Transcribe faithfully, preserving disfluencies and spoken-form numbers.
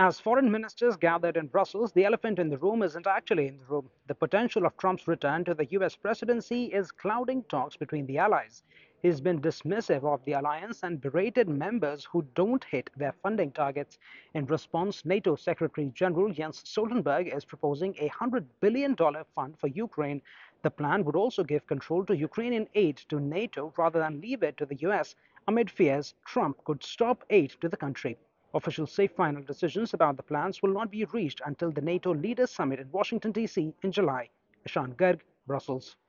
As foreign ministers gathered in Brussels, the elephant in the room isn't actually in the room. The potential of Trump's return to the U S presidency is clouding talks between the allies. He's been dismissive of the alliance and berated members who don't hit their funding targets. In response, NATO Secretary General Jens Stoltenberg is proposing a one hundred billion dollars fund for Ukraine. The plan would also give control to Ukrainian aid to NATO rather than leave it to the U S, amid fears Trump could stop aid to the country. Officials say final decisions about the plans will not be reached until the NATO Leaders Summit in Washington, D C in July. Ishan Garg, Brussels.